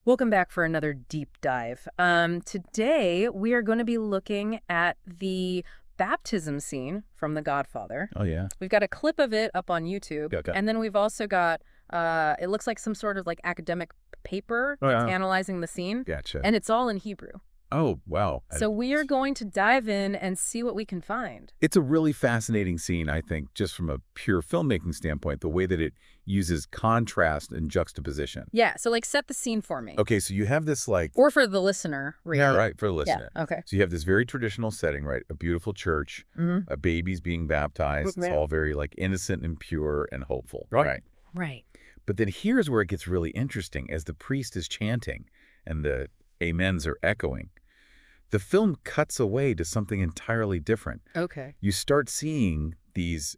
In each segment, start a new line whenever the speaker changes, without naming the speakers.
Welcome back for another deep dive. Today, we are going to be looking at the baptism scene from The Godfather.
Oh, yeah.
We've got a clip of it up on YouTube.
Okay.
And then we've also got, it looks like some sort of like academic paper that's analyzing the scene.
Gotcha.
And it's all in Hebrew.
Oh, wow.
So we are going to dive in and see what we can find.
It's a really fascinating scene, I think, just from a pure filmmaking standpoint, the way that it uses contrast and juxtaposition.
Yeah, so like set the scene for me.
Okay, so you have this like...
Or for the listener, really.
Yeah, right, for the listener.
Yeah, okay.
So you have this very traditional setting, right? A beautiful church, a baby's being baptized. It's all very like innocent and pure and hopeful. Right.
Right.
But then here's where it gets really interesting. As the priest is chanting and the amens are echoing, the film cuts away to something entirely different.
Okay.
You start seeing these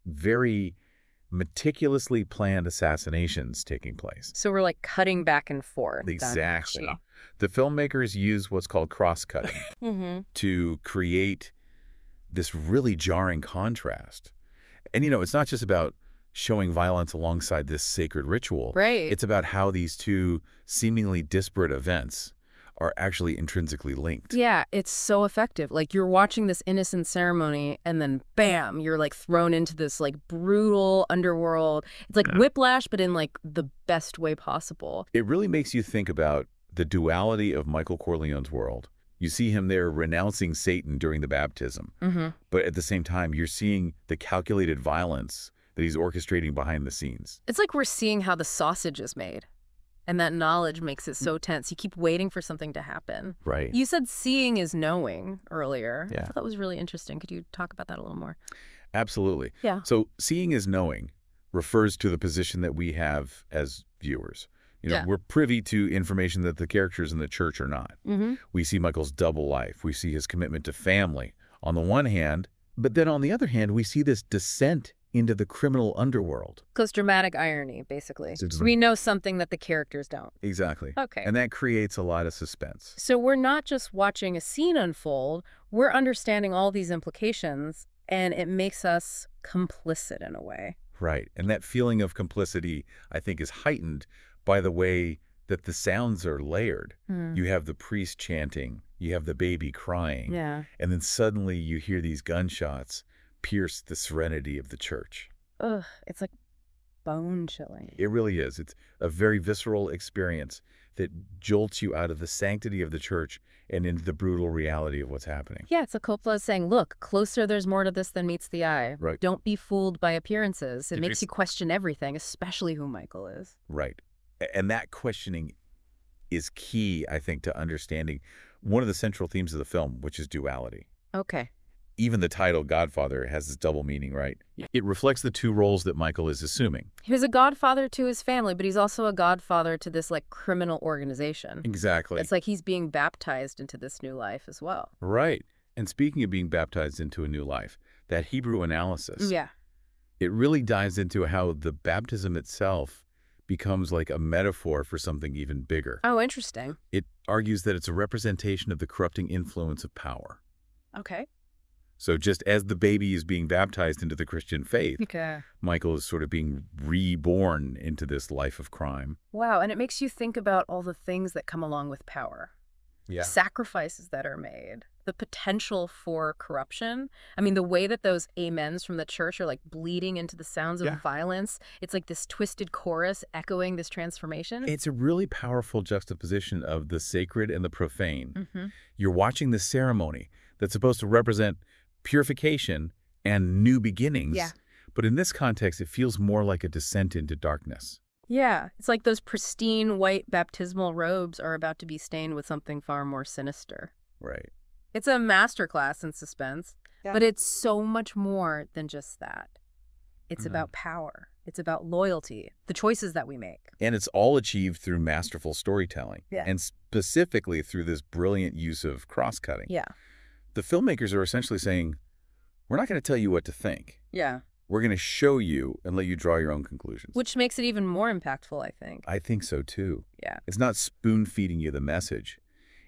very meticulously planned assassinations taking place.
So we're like cutting back and forth.
Exactly. The filmmakers use what's called cross-cutting to create this really jarring contrast. And, you know, it's not just about showing violence alongside this sacred ritual.
Right.
It's about how these two seemingly disparate events are actually intrinsically linked.
Yeah, it's so effective. Like you're watching this innocent ceremony and then bam, you're like thrown into this like brutal underworld. It's like Whiplash, but in like the best way possible.
It really makes you think about the duality of Michael Corleone's world. You see him there renouncing Satan during the baptism, but at the same time, you're seeing the calculated violence that he's orchestrating behind the scenes.
It's like we're seeing how the sausage is made. And that knowledge makes it so tense. You keep waiting for something to happen.
Right.
You said seeing is knowing earlier.
Yeah.
I thought that was really interesting. Could you talk about that a little more?
Absolutely.
Yeah.
So seeing is knowing refers to the position that we have as viewers. You know, we're privy to information that the characters in the church are not. We see Michael's double life. We see his commitment to family on the one hand, but then on the other hand, we see this descent into the criminal underworld.
Because dramatic irony, basically. We know something that the characters don't.
Exactly.
Okay.
And that creates a lot of suspense.
So we're not just watching a scene unfold, we're understanding all these implications, and it makes us complicit in a way.
Right. And that feeling of complicity, I think, is heightened by the way that the sounds are layered. You have the priest chanting, you have the baby crying, and then suddenly you hear these gunshots pierce the serenity of the church.
Ugh, it's like bone-chilling.
It really is. It's a very visceral experience that jolts you out of the sanctity of the church and into the brutal reality of what's happening.
Yeah, it's a Coppola saying, look, closer there's more to this than meets the eye.
Right.
Don't be fooled by appearances. It makes you question everything, especially who Michael is.
Right. And that questioning is key, I think, to understanding one of the central themes of the film, which is duality.
Okay.
Even the title Godfather has this double meaning, right? It reflects the two roles that Michael is assuming.
He was a godfather to his family, but he's also a godfather to this like criminal organization.
Exactly.
It's like he's being baptized into this new life as well.
Right. And speaking of being baptized into a new life, that Hebrew analysis, it really dives into how the baptism itself becomes like a metaphor for something even bigger.
Oh, interesting.
It argues that it's a representation of the corrupting influence of power.
Okay.
So just as the baby is being baptized into the Christian faith, Michael is sort of being reborn into this life of crime.
Wow, and it makes you think about all the things that come along with power. Sacrifices that are made, the potential for corruption. I mean, the way that those amens from the church are like bleeding into the sounds of violence. It's like this twisted chorus echoing this transformation.
It's a really powerful juxtaposition of the sacred and the profane. You're watching the ceremony that's supposed to represent purification and new beginnings. But in this context, it feels more like a descent into darkness.
Yeah, it's like those pristine white baptismal robes are about to be stained with something far more sinister.
Right.
It's a masterclass in suspense, but it's so much more than just that. It's about power. It's about loyalty, the choices that we make.
And it's all achieved through masterful storytelling. And specifically through this brilliant use of cross-cutting. The filmmakers are essentially saying, we're not going to tell you what to think. We're going to show you and let you draw your own conclusions.
Which makes it even more impactful, I think.
I think so, too.
Yeah.
It's not spoon-feeding you the message.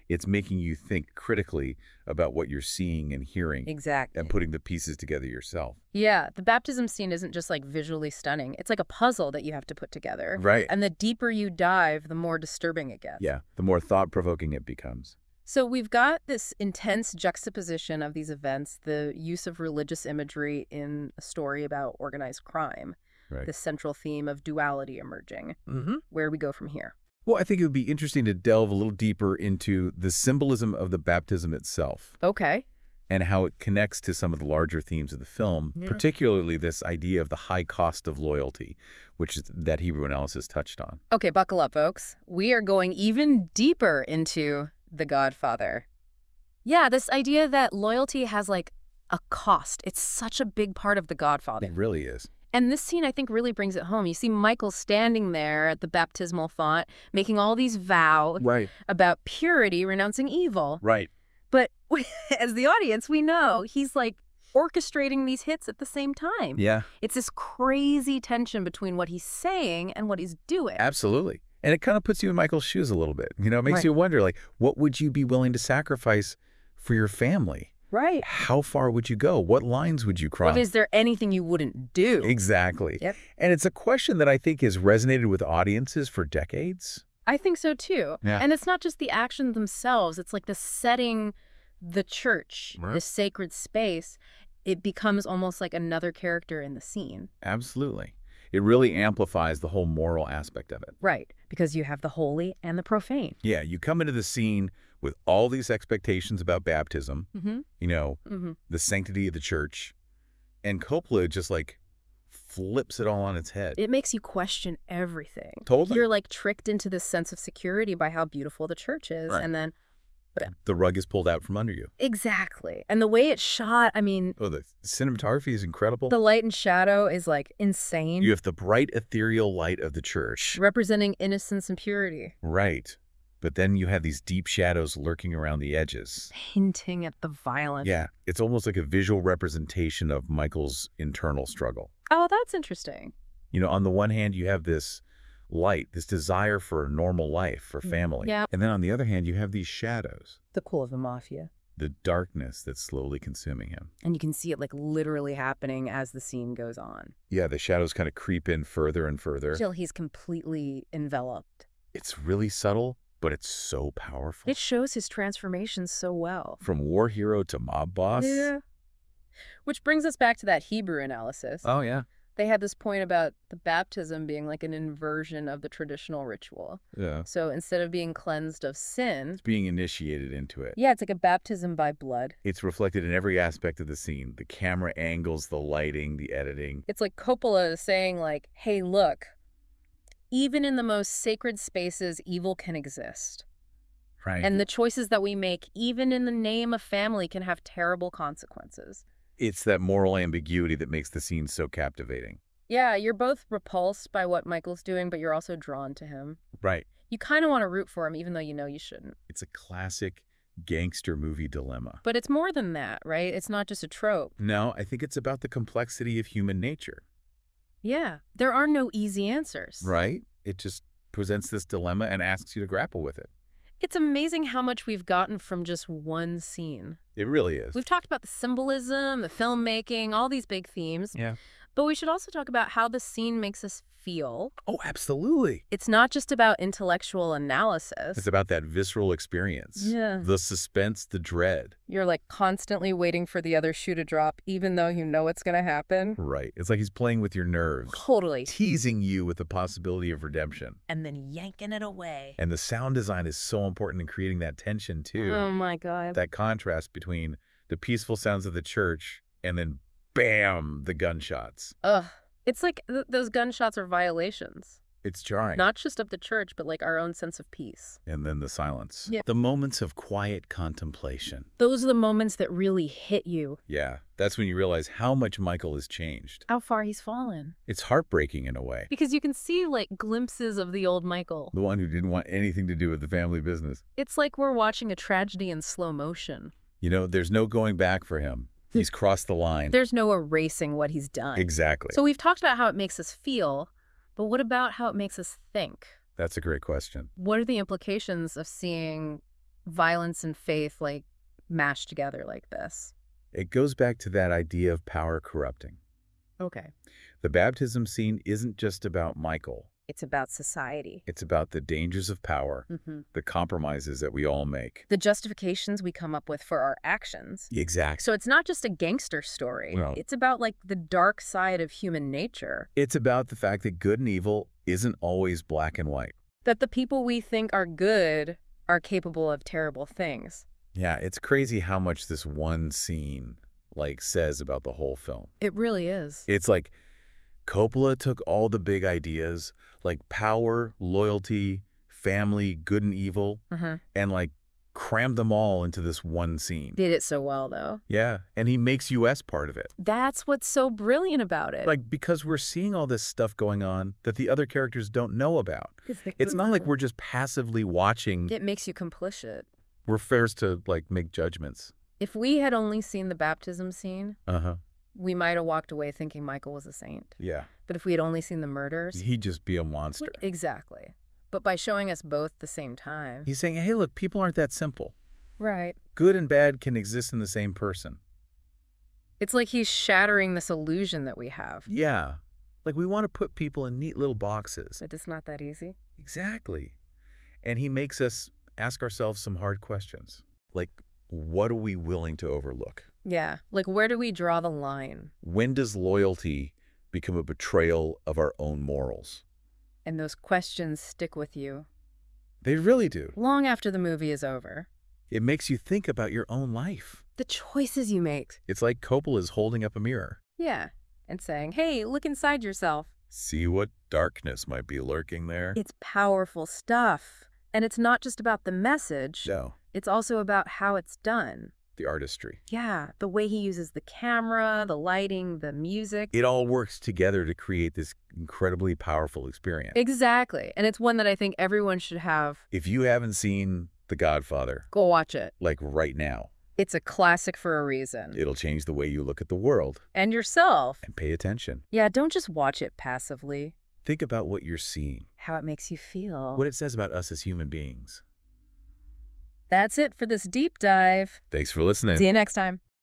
It's making you think critically about what you're seeing and hearing.
Exactly.
And putting the pieces together yourself.
Yeah, the baptism scene isn't just like visually stunning. It's like a puzzle that you have to put together.
Right.
And the deeper you dive, the more disturbing it gets.
Yeah, the more thought-provoking it becomes.
So we've got this intense juxtaposition of these events, the use of religious imagery in a story about organized crime, the central theme of duality emerging. Where we go from here?
Well, I think it would be interesting to delve a little deeper into the symbolism of the baptism itself.
Okay.
And how it connects to some of the larger themes of the film, particularly this idea of the high cost of loyalty, which is that Hebrew analysis touched on.
Okay, buckle up, folks. We are going even deeper into The Godfather. Yeah, this idea that loyalty has like a cost. It's such a big part of The Godfather.
It really is.
And this scene, I think, really brings it home. You see Michael standing there at the baptismal font, making all these vows about purity, renouncing evil.
Right.
But as the audience, we know he's like orchestrating these hits at the same time.
Yeah.
It's this crazy tension between what he's saying and what he's doing.
Absolutely. And it kind of puts you in Michael's shoes a little bit. You know, it makes you wonder, like, what would you be willing to sacrifice for your family?
Right.
How far would you go? What lines would you cross?
Well, is there anything you wouldn't do?
Exactly.
Yep.
And it's a question that I think has resonated with audiences for decades.
I think so, too.
Yeah.
And it's not just the actions themselves. It's like the setting, the church, the sacred space. It becomes almost like another character in the scene.
Absolutely. It really amplifies the whole moral aspect of it.
Right, because you have the holy and the profane.
Yeah, you come into the scene with all these expectations about baptism, you know, the sanctity of the church, and Coppola just like flips it all on its head.
It makes you question everything.
Totally.
You're like tricked into this sense of security by how beautiful the church is, and then
the rug is pulled out from under you.
Exactly. And the way it's shot, I mean...
Oh, the cinematography is incredible.
The light and shadow is, like, insane.
You have the bright, ethereal light of the church.
Representing innocence and purity.
Right. But then you have these deep shadows lurking around the edges.
Hinting at the violence.
Yeah. It's almost like a visual representation of Michael's internal struggle.
Oh, that's interesting.
You know, on the one hand, you have this light, this desire for a normal life, for family.
Yeah.
And then on the other hand, you have these shadows.
The core of the mafia.
The darkness that's slowly consuming him.
And you can see it like literally happening as the scene goes on.
Yeah, the shadows kind of creep in further and further.
Till he's completely enveloped.
It's really subtle, but it's so powerful.
It shows his transformation so well.
From war hero to mob boss.
Yeah. Which brings us back to that Hebrew analysis.
Oh, yeah.
They had this point about the baptism being like an inversion of the traditional ritual.
Yeah.
So instead of being cleansed of sin...
It's being initiated into it.
Yeah, it's like a baptism by blood.
It's reflected in every aspect of the scene. The camera angles, the lighting, the editing.
It's like Coppola is saying like, hey, look, even in the most sacred spaces, evil can exist.
Right.
And the choices that we make, even in the name of family, can have terrible consequences.
It's that moral ambiguity that makes the scene so captivating.
Yeah, you're both repulsed by what Michael's doing, but you're also drawn to him.
Right.
You kind of want to root for him, even though you know you shouldn't.
It's a classic gangster movie dilemma.
But it's more than that, right? It's not just a trope.
No, I think it's about the complexity of human nature.
Yeah, there are no easy answers.
Right? It just presents this dilemma and asks you to grapple with it.
It's amazing how much we've gotten from just one scene.
It really is.
We've talked about the symbolism, the filmmaking, all these big themes.
Yeah.
But we should also talk about how the scene makes us feel.
Oh, absolutely.
It's not just about intellectual analysis.
It's about that visceral experience.
Yeah.
The suspense, the dread.
You're like constantly waiting for the other shoe to drop, even though you know what's going to happen.
Right. It's like he's playing with your nerves.
Totally.
Teasing you with the possibility of redemption.
And then yanking it away.
And the sound design is so important in creating that tension, too.
Oh, my God.
That contrast between the peaceful sounds of the church and then, bam, the gunshots.
Ugh. It's like those gunshots are violations.
It's jarring.
Not just of the church, but like our own sense of peace.
And then the silence.
Yeah.
The moments of quiet contemplation.
Those are the moments that really hit you.
Yeah. That's when you realize how much Michael has changed.
How far he's fallen.
It's heartbreaking in a way.
Because you can see like glimpses of the old Michael.
The one who didn't want anything to do with the family business.
It's like we're watching a tragedy in slow motion.
You know, there's no going back for him. He's crossed the line.
There's no erasing what he's done.
Exactly.
So we've talked about how it makes us feel, but what about how it makes us think?
That's a great question.
What are the implications of seeing violence and faith, like, mashed together like this?
It goes back to that idea of power corrupting.
Okay.
The baptism scene isn't just about Michael.
It's about society.
It's about the dangers of power, the compromises that we all make.
The justifications we come up with for our actions.
Exactly.
So it's not just a gangster story.
No.
It's about, like, the dark side of human nature.
It's about the fact that good and evil isn't always black and white.
That the people we think are good are capable of terrible things.
Yeah, it's crazy how much this one scene, like, says about the whole film.
It really is.
It's like Coppola took all the big ideas, like power, loyalty, family, good and evil, and, like, crammed them all into this one scene.
Did it so well, though.
Yeah, and he makes US part of it.
That's what's so brilliant about it.
Like, because we're seeing all this stuff going on that the other characters don't know about. It's not like we're just passively watching.
It makes you complicit.
We're forced to, like, make judgments.
If we had only seen the baptism scene, we might have walked away thinking Michael was a saint.
Yeah.
But if we had only seen the murders...
He'd just be a monster.
Exactly. But by showing us both at the same time...
He's saying, hey, look, people aren't that simple.
Right.
Good and bad can exist in the same person.
It's like he's shattering this illusion that we have.
Yeah. Like, we want to put people in neat little boxes.
But it's not that easy.
Exactly. And he makes us ask ourselves some hard questions. Like, what are we willing to overlook?
Yeah. Like, where do we draw the line?
When does loyalty become a betrayal of our own morals?
And those questions stick with you.
They really do.
Long after the movie is over.
It makes you think about your own life.
The choices you make.
It's like Coppola's holding up a mirror.
Yeah. And saying, hey, look inside yourself.
See what darkness might be lurking there?
It's powerful stuff. And it's not just about the message.
No.
It's also about how it's done.
The artistry.
Yeah, the way he uses the camera, the lighting, the music.
It all works together to create this incredibly powerful experience.
Exactly. And it's one that I think everyone should have.
If you haven't seen The Godfather,
go watch it.
Like right now.
It's a classic for a reason.
It'll change the way you look at the world.
And yourself.
And pay attention.
Yeah, don't just watch it passively.
Think about what you're seeing.
How it makes you feel.
What it says about us as human beings.
That's it for this deep dive.
Thanks for listening.
See you next time.